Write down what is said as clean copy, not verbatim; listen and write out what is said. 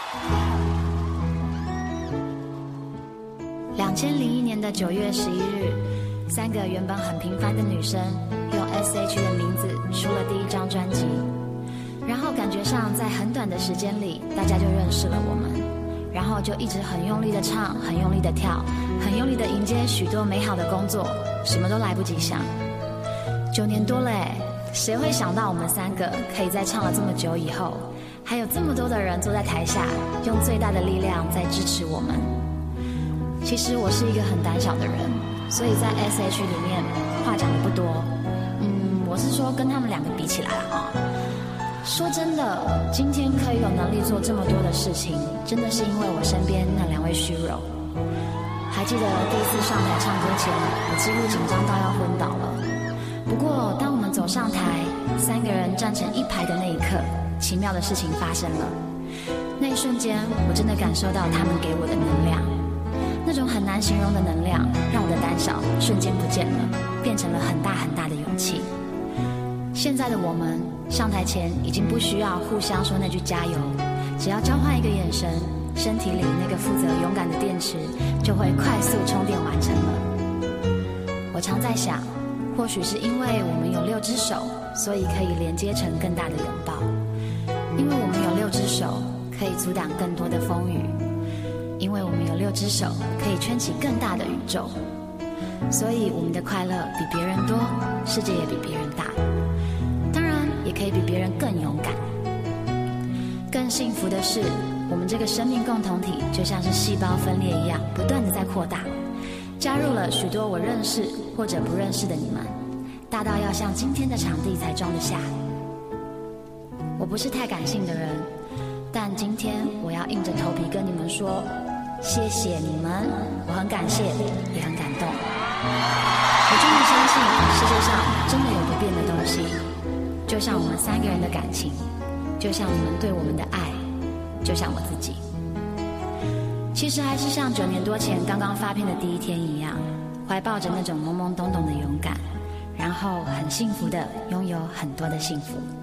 2001年的9月11日，3个原本很平凡的女生用 SH 的名字出了第一张专辑，然后感觉上在很短的时间里，大家就认识了我们，然后就一直很用力的唱，很用力的跳，很用力的迎接许多美好的工作，什么都来不及想。9年多了耶，谁会想到我们3个可以在唱了这么久以后，还有这么多的人坐在台下，用最大的力量在支持我们。其实我是一个很胆小的人，所以在 SH 里面话讲的不多。我是说跟他们2个比起来啊。说真的，今天可以有能力做这么多的事情，真的是因为我身边那2位虚荣。还记得第一次上台唱歌前，我几乎紧张到要昏倒了。不过当我们走上台，3个人站成一排的那一刻，奇妙的事情发生了。那一瞬间，我真的感受到他们给我的能量。那种很难形容的能量，让我的胆小瞬间不见了，变成了很大很大的勇气。现在的我们上台前已经不需要互相说那句加油，只要交换一个眼神，身体里那个负责勇敢的电池就会快速充电完成了。我常在想，或许是因为我们有6只手，所以可以连接成更大的拥抱。因为我们有6只手，可以阻挡更多的风雨。因为我们有6只手，可以圈起更大的宇宙，所以我们的快乐比别人多，世界也比别人大，当然也可以比别人更勇敢。更幸福的是，我们这个生命共同体就像是细胞分裂一样，不断的在扩大，加入了许多我认识或者不认识的你们，大到要像今天的场地才装得下。我不是太感性的人，但今天我要硬着头皮跟你们说，谢谢你们，我很感谢，也很感动。我真的相信世界上真的有不变的东西，就像我们3个人的感情，就像你们对我们的爱，就像我自己。其实还是像9年多前刚刚发片的第一天一样，怀抱着那种懵懵懂懂的勇敢，然后很幸福的拥有很多的幸福。